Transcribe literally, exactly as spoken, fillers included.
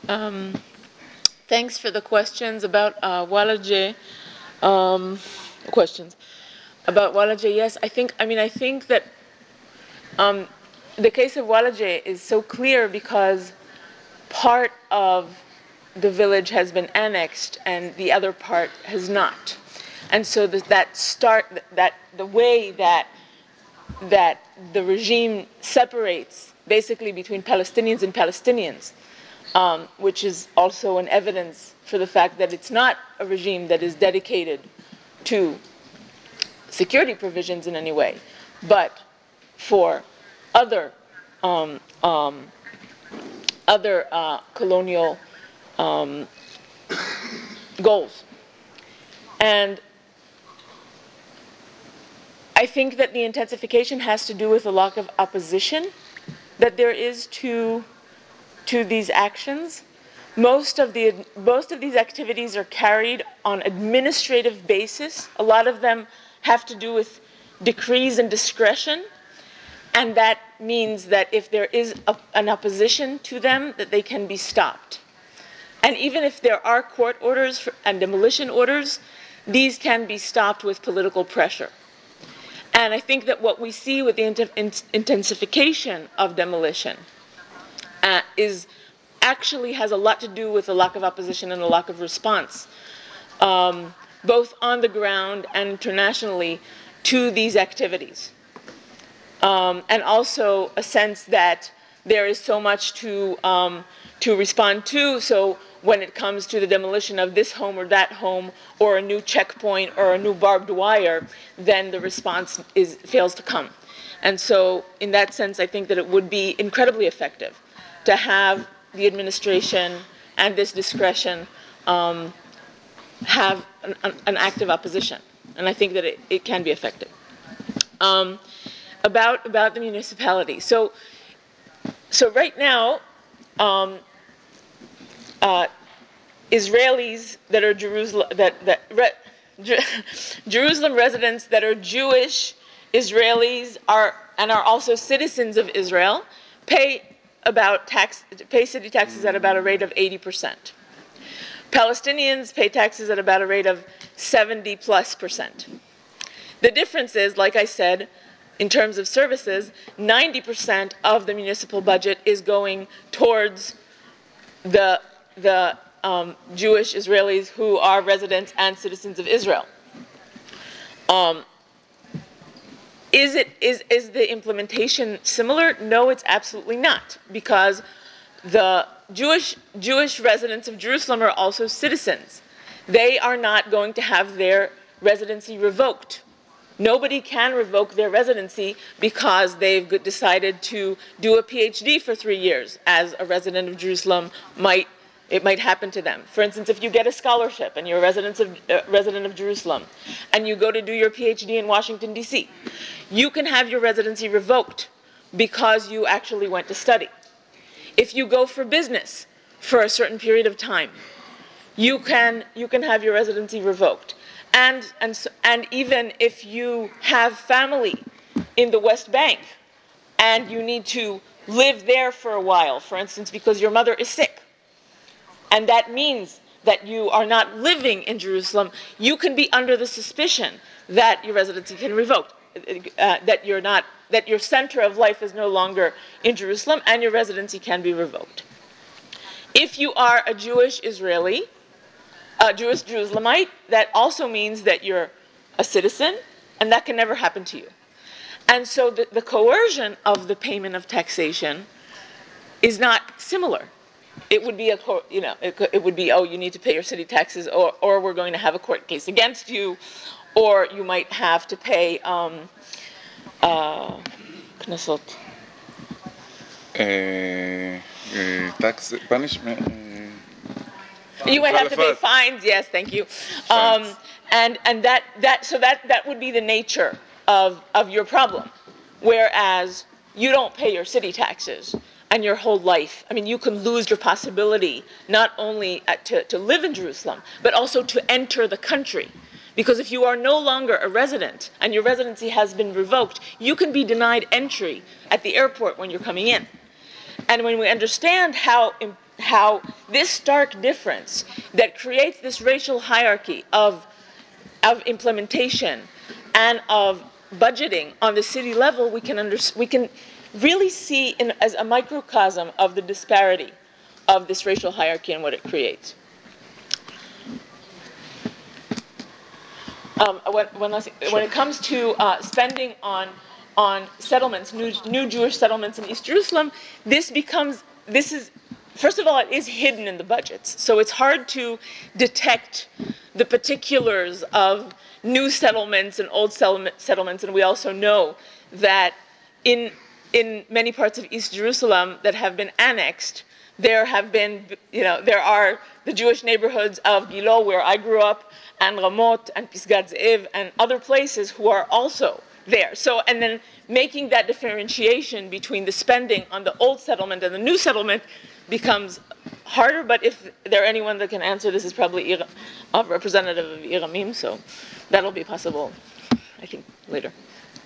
Um, thanks for the questions about uh, Walaje. Um, questions about Walaje. Yes, I think. I mean, I think that um, the case of Walaje is so clear because part of the village has been annexed and the other part has not, and so the, that start that the way that that the regime separates basically between Palestinians and Palestinians, um, which is also an evidence for the fact that it's not a regime that is dedicated to security provisions in any way, but for other um, um, other uh, colonial um, goals. And I think that the intensification has to do with the lack of opposition that there is to to these actions. Most of the most of these activities are carried on administrative basis. A lot of them have to do with decrees and discretion, and that means that if there is a, an opposition to them, that they can be stopped. And even if there are court orders for, and demolition orders, these can be stopped with political pressure. And I think that what we see with the int- intensification of demolition uh, is actually has a lot to do with a lack of opposition and a lack of response, um, both on the ground and internationally, to these activities. Um, and also a sense that there is so much to, um, to respond to. So when it comes to the demolition of this home or that home, or a new checkpoint or a new barbed wire, then the response is, fails to come. And so in that sense, I think that it would be incredibly effective to have the administration and this discretion um, have an, an, an active opposition. And I think that it, it can be effective. Um, about, about the municipality. So, so right now, um, uh, Israelis that are Jerusalem, that, that re, Jerusalem residents that are Jewish Israelis are, and are also citizens of Israel, pay about tax, pay city taxes at about a rate of eighty percent. Palestinians pay taxes at about a rate of seventy plus percent. The difference is, like I said, in terms of services, ninety percent of the municipal budget is going towards the, the um, Jewish Israelis who are residents and citizens of Israel. Um, is, it, is, is the implementation similar? No, it's absolutely not, because the Jewish, Jewish residents of Jerusalem are also citizens. They are not going to have their residency revoked. Nobody can revoke their residency because they've decided to do a PhD for three years, as a resident of Jerusalem might, it might happen to them. For instance, if you get a scholarship and you're a resident of, uh, resident of Jerusalem, and you go to do your PhD in Washington, D C, you can have your residency revoked because you actually went to study. If you go for business for a certain period of time, you can, you can have your residency revoked. And, and, so, and even if you have family in the West Bank and you need to live there for a while, for instance, because your mother is sick, and that means that you are not living in Jerusalem, you can be under the suspicion that your residency can be revoked, uh, that you're not, that your center of life is no longer in Jerusalem, and your residency can be revoked. If you are a Jewish Israeli, a Jewish Jerusalemite, that also means that you're a citizen, and that can never happen to you. And so the, the coercion of the payment of taxation is not similar. It would be a, you know, it, it would be, oh, you need to pay your city taxes, or, or we're going to have a court case against you, or you might have to pay um, uh, knesset. Uh, uh, tax punishment. Uh, You might have to pay fines. Yes, thank you. Um, and and that that so that that would be the nature of of your problem, whereas you don't pay your city taxes and your whole life. I mean, you can lose your possibility not only at, to to live in Jerusalem, but also to enter the country. Because if you are no longer a resident and your residency has been revoked, you can be denied entry at the airport when you're coming in. And when we understand how how this stark difference that creates this racial hierarchy of, of implementation and of budgeting on the city level, we can, under, we can really see in, as a microcosm of the disparity of this racial hierarchy and what it creates. Um, when, when, when it comes to uh, spending on, on settlements, new, new Jewish settlements in East Jerusalem, this becomes, this is, first of all, it is hidden in the budgets. So it's hard to detect the particulars of new settlements and old settlements. And we also know that in, in many parts of East Jerusalem that have been annexed, there have been, you know, there are the Jewish neighborhoods of Gilo, where I grew up, and Ramot, and Pisgat Ze'ev, and other places who are also there. So, and then making that differentiation between the spending on the old settlement and the new settlement becomes harder, but if there anyone that can answer this is probably a representative of Iramim, so that'll be possible, I think, later.